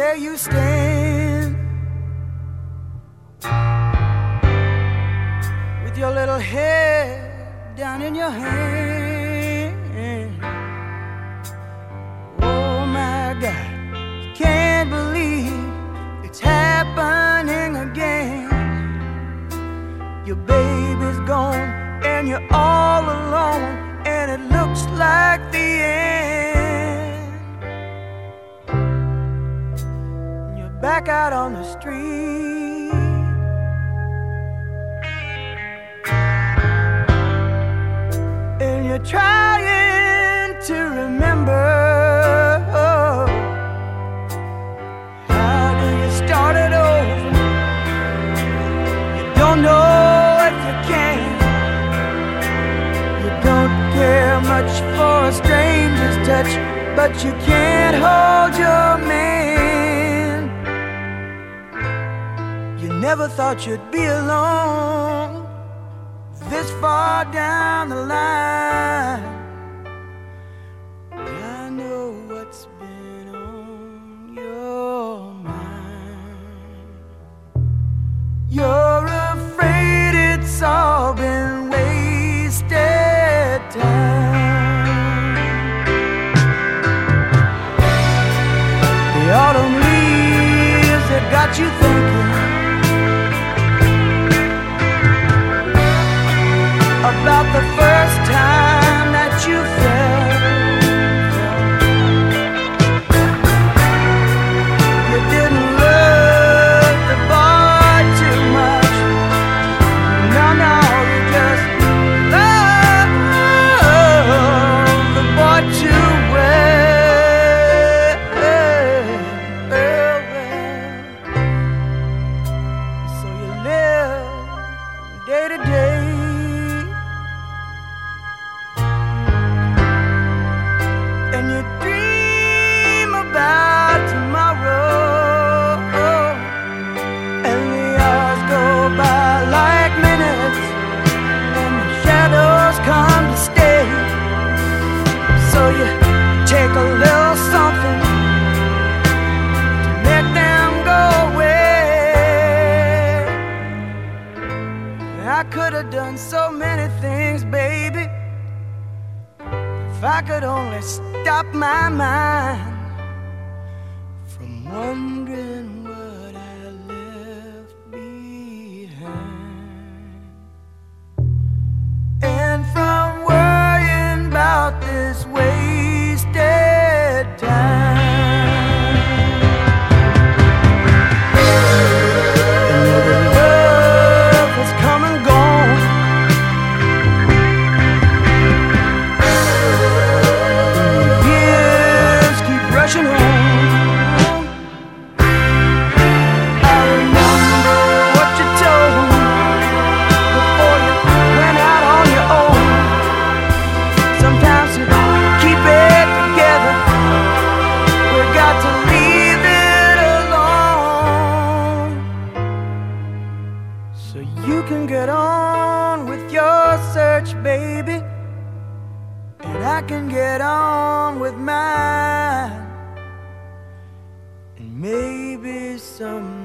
where you stand, with your little head down in your hand. Oh my God, can't believe it's happening again. Your baby's gone and you're all alone, and it looks like the end. You're back out on the street, and you're trying to remember, how do you start it over? You don't know if you can. You don't care much for a stranger's touch, but you can't hold your man. You never thought you'd be alone this far down the line. I know what's been on your mind. You're afraid it's all been wasted time. The autumn leaves that got you thinking about the first time that you felt. You didn't love the boy too much. No, no, you just love the boy too well. So you live day to day, and you dream about tomorrow, and the hours go by like minutes, and the shadows come to stay. So you take a little something to make them go away. I could have done so many things, baby, if I could only stop my mind from wondering what I left behind, and from worrying about this wasted time. And the love has come and gone. Years keep rushing on. I remember what you told me before you went out on your own. Sometimes to keep it together, we got to leave it alone, so you can get on with your search, baby, and I can get on with mine. And maybe some